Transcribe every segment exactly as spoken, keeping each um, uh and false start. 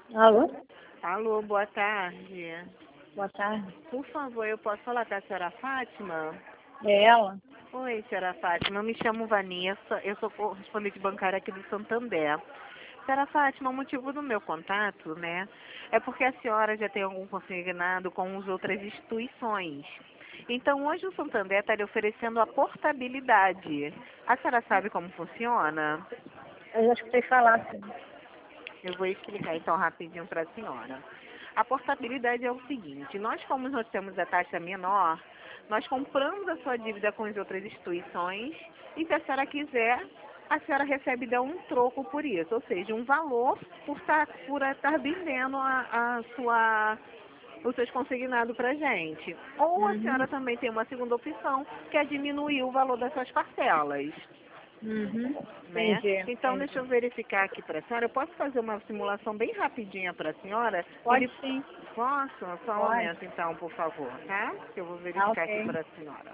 Alô? Alô, boa tarde. Boa tarde. Por favor, eu posso falar com a senhora Fátima? É ela? Oi, senhora Fátima, eu me chamo Vanessa, eu sou correspondente bancária aqui do Santander. Senhora Fátima, o motivo do meu contato, né, é porque a senhora já tem algum consignado com as outras instituições. Então, hoje o Santander está lhe oferecendo a portabilidade. A senhora sabe como funciona? Eu já escutei falar, sim. Eu vou explicar então rapidinho para a senhora. A portabilidade é o seguinte, nós como nós temos a taxa menor, nós compramos a sua dívida com as outras instituições e se a senhora quiser, a senhora recebe dar um troco por isso, ou seja, um valor por estar, por estar vendendo a, a sua, os seus consignados para a gente. Ou a Uhum. senhora também tem uma segunda opção, que é diminuir o valor das suas parcelas. Uhum. Né? Entendi, Então, deixa entendi. eu verificar aqui para a senhora. Eu posso fazer uma simulação bem rapidinha para a senhora? Pode Ele... sim. Posso? Só um Pode. momento, então, por favor, tá? Que eu vou Ah, verificar aqui ok. para a senhora.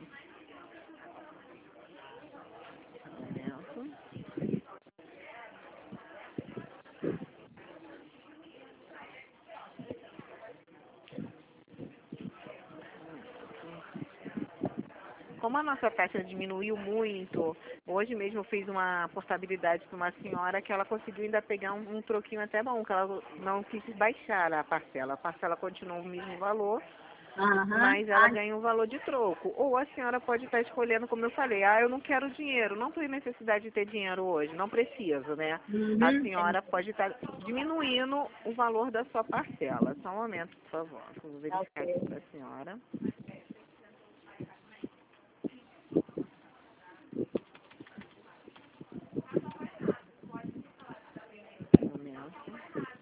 Um momento. Como a nossa taxa diminuiu muito, hoje mesmo eu fiz uma portabilidade para uma senhora que ela conseguiu ainda pegar um, um troquinho até bom, que ela não quis baixar a parcela. A parcela continuou o mesmo valor, Aham. mas ela Ah, ganha um valor de troco. Ou a senhora pode estar escolhendo, como eu falei, ah, eu não quero dinheiro, não tenho necessidade de ter dinheiro hoje, não preciso, né? A uhum. senhora Entendi. pode estar diminuindo o valor da sua parcela. Só um momento, por favor. Eu vou Tá verificar aqui ok. para a senhora. Um momento.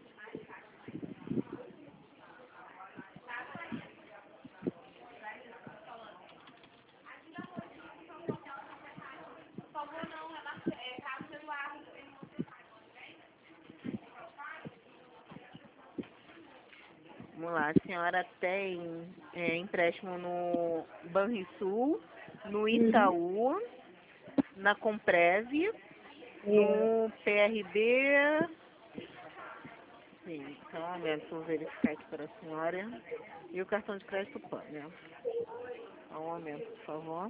Vamos lá, a senhora tem é, empréstimo no Banrisul, no Uhum. Itaú, na Comprev, E, no P R B. Sim, só um momento, vou verificar aqui para a senhora. E o cartão de crédito P A N, né? Só um momento, por favor.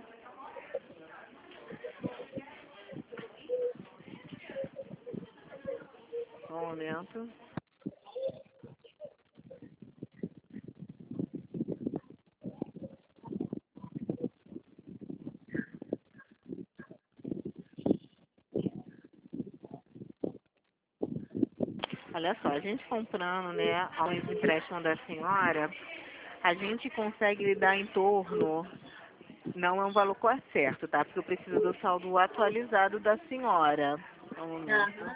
Só um momento. Olha só, a gente comprando, né, os empréstimos da senhora, a gente consegue lhe dar em torno, não é um valor quase certo, tá? Porque eu preciso do saldo atualizado da senhora. Só um momento. aham.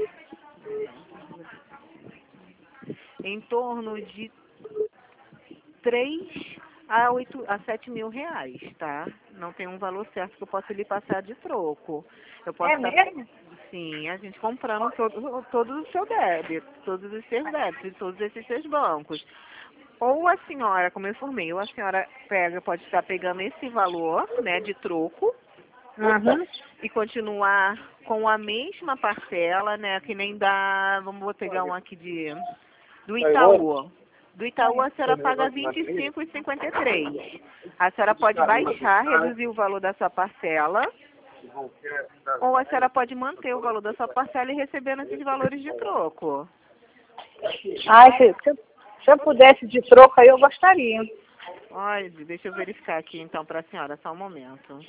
Em torno de três a oito a sete mil reais, tá? Não tem um valor certo que eu possa lhe passar de troco. Eu posso É estar, mesmo? sim, a gente comprando todo, todo o seu débito, todos os seus débitos, de todos esses seus bancos. Ou a senhora, como eu informei, ou a senhora pega, pode estar pegando esse valor, né, de troco Aham. e continuar com a mesma parcela, né, que nem dá, vamos vou pegar um aqui de do Itaú. Do Itaú a senhora paga vinte e cinco e cinquenta e três. A senhora pode baixar, reduzir o valor da sua parcela, ou a senhora pode manter o valor da sua parcela e recebendo esses valores de troco. Ai, se, se, eu, se eu pudesse de troco aí, eu gostaria. Olha, deixa eu verificar aqui então para a senhora, só um momento.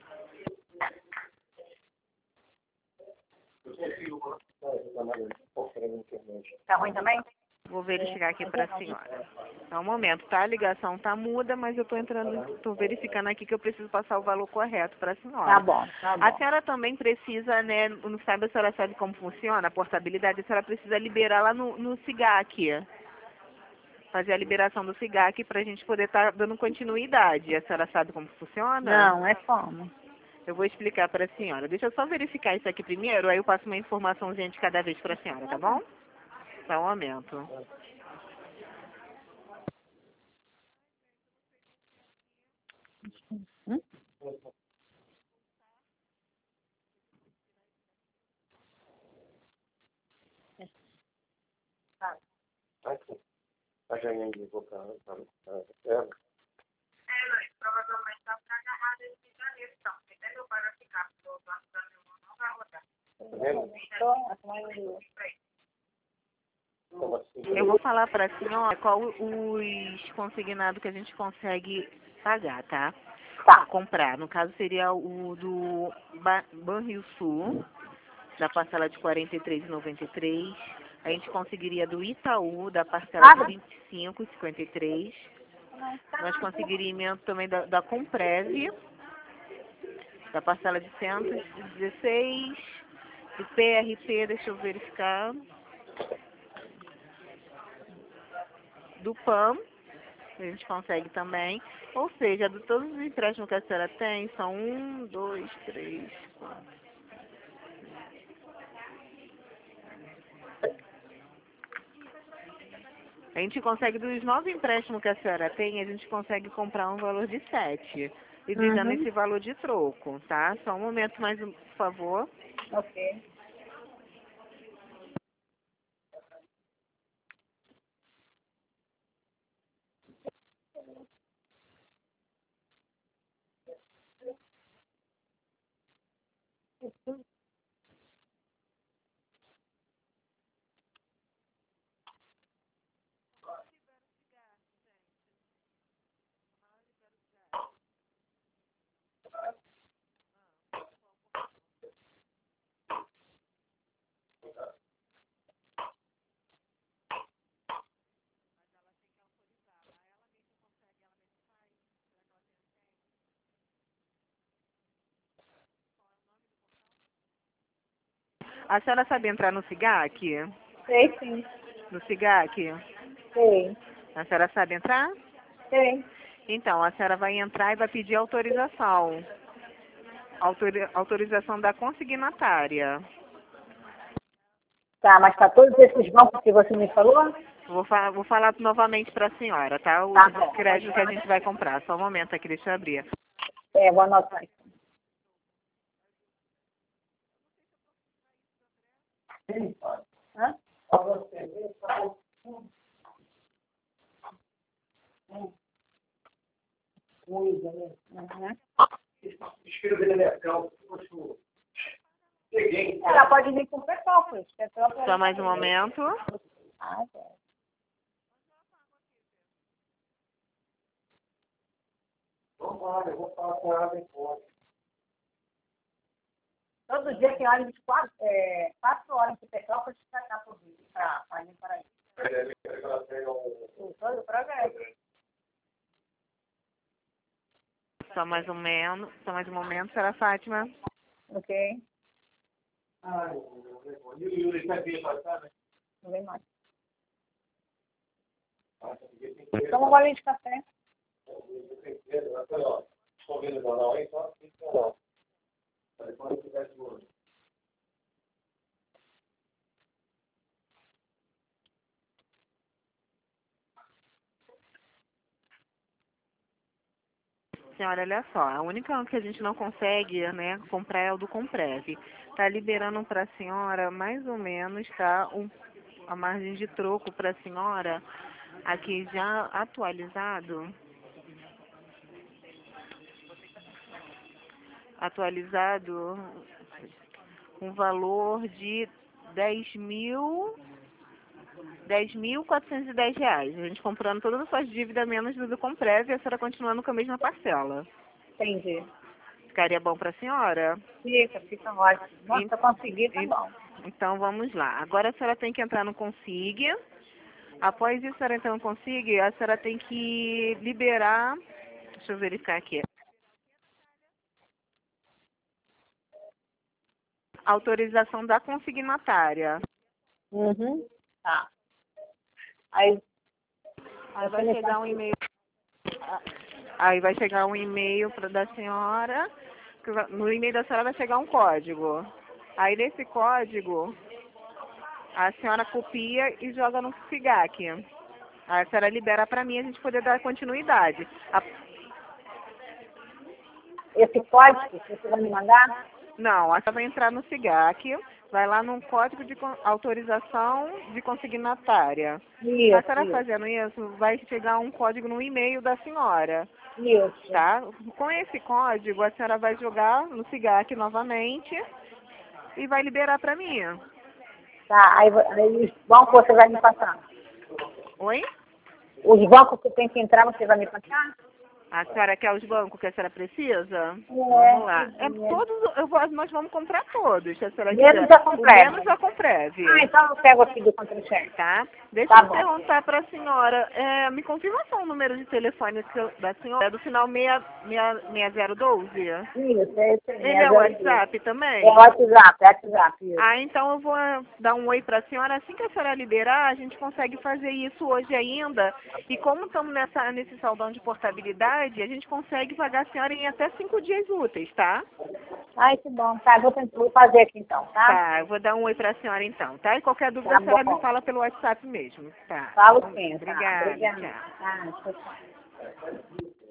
Tá ruim também? Vou verificar aqui para a senhora. Só um momento, tá? A ligação tá muda, mas eu estou entrando, estou verificando aqui que eu preciso passar o valor correto para a Tá senhora. bom, tá A bom. senhora também precisa, né, não sabe, a senhora sabe como funciona a portabilidade, a senhora precisa liberar lá no, no SIGAC, fazer a liberação do SIGAC para a gente poder estar dando continuidade. A senhora sabe como funciona? Não, é como? Eu vou explicar para a senhora. Deixa eu só verificar isso aqui primeiro, aí eu passo uma informaçãozinha de cada vez para a senhora, tá bom? Só um momento. Hum? Tá. viagem aí, vou para a terra. É, mas provavelmente vai ficar agarrado em janeiro, então. Até meu pai vai ficar, porque o banco da minha irmã não vai rodar. Tá vendo? Como assim? Eu vou falar para a senhora qual os consignados que a gente consegue pagar, tá? Tá. Comprar. No caso, seria o do Ba- Banrisul, da parcela de quarenta e três reais e noventa e três centavos. A gente conseguiria do Itaú, da parcela de vinte e cinco reais e cinquenta e três centavos. Nós conseguiríamos também da, da Compreve, da parcela de cento e dezesseis reais. Do P R P, deixa eu verificar. Do P A M, a gente consegue também. Ou seja, de todos os empréstimos que a senhora tem, são um, dois, três, quatro. A gente consegue, dos nove empréstimos que a senhora tem, a gente consegue comprar um valor de sete. E dizendo Uhum. esse valor de troco, tá? Só um momento mais, um, por favor. Ok. A senhora sabe entrar no SIGAC? Sei sim. No SIGAC? Sei. A senhora sabe entrar? Sei. Então, a senhora vai entrar e vai pedir autorização. Autori- autorização da consignatária. Tá, mas para todos esses bancos que você me falou? Vou, fa vou falar novamente para a senhora, tá? O Tá bom. crédito que a gente vai comprar. Só um momento aqui, deixa eu abrir. É, vou anotar. Sim, pai. Hã? Para você ver, tá bom. Coisa, né? Uhum. Escreva ele legal, poxa. Peguei. Ela pode vir com Petrópolis. Petrópolis. Só mais um momento. Ah, tá. Vamos lá, eu vou falar com ela depois. Todo dia tem ônibus quatro, é, quatro horas de Petrópolis para cá por dia, para ir para aí. Ela pega um... Todo o programa. Só mais um momento. Só mais um momento, senhora Fátima. Ok? Ai, e o Yuri vai vir pra cá, né? Não vem mais. Ah, tem que Toma um golinho de café. Estou vendo o jornal aí, só que não. Depois eu tivesse hoje. Senhora, olha só, a única que a gente não consegue, né, comprar é o do Comprev. Tá liberando para a senhora mais ou menos, tá, um, a margem de troco para a senhora, aqui já atualizado, atualizado, um valor de dez mil, dez mil quatrocentos e dez reais. A gente comprando todas as suas dívidas menos do do Comprev e a senhora continuando com a mesma parcela. Entendi. Ficaria bom para a senhora? Fica, fica ótimo. Nossa, Ent- eu consegui, tá ent- bom. Então vamos lá. Agora a senhora tem que entrar no Consig. Após isso, a senhora entrar no Consig, a senhora tem que liberar. Deixa eu verificar aqui. Autorização da consignatária. Uhum. Tá. Aí, Aí vai chegar um e-mail. Aí vai chegar um e-mail para da senhora. que vai- No e-mail da senhora vai chegar um código. Aí nesse código, a senhora copia e joga no SIGAC. Aí a senhora libera para mim a gente poder dar continuidade. A- esse código que você vai me mandar? Não, a senhora vai entrar no SIGAC, vai lá no código de con- autorização de consignatária. Isso, A senhora isso, fazendo isso, vai chegar um código no e-mail da senhora, isso. tá? Com esse código, a senhora vai jogar no SIGAC novamente e vai liberar para mim. Tá, aí, vo- aí os bancos você vai me passar. Oi? Os bancos que tem que entrar você vai me passar? A senhora quer os bancos que a senhora precisa? É, Vamos lá. É, é. todos, eu vou, nós vamos comprar todos, se a senhora Menos quiser. a Comprev. O menos a Comprev. Ah, então eu pego aqui do contra-cheque. Tá? Deixa Tá eu bom. perguntar para a senhora. É, me confirma só o número de telefone seu- da senhora. É do final seis zero um dois? Isso, é isso aí. Ele é o WhatsApp também? É o WhatsApp, é WhatsApp. Isso. Ah, então eu vou dar um oi para a senhora. Assim que a senhora liberar, a gente consegue fazer isso hoje ainda. E como estamos nessa, nesse saldão de portabilidade, a gente consegue pagar a senhora em até cinco dias úteis, tá? Ai, que bom. Tá, vou, tentar, vou fazer aqui então, tá? Tá, eu vou dar um oi para a senhora então, tá? E qualquer dúvida Tá a senhora bom. me fala pelo WhatsApp mesmo, tá? Falo sim, tá? Obrigada, Obrigada. tchau. Ah, tchau, tchau.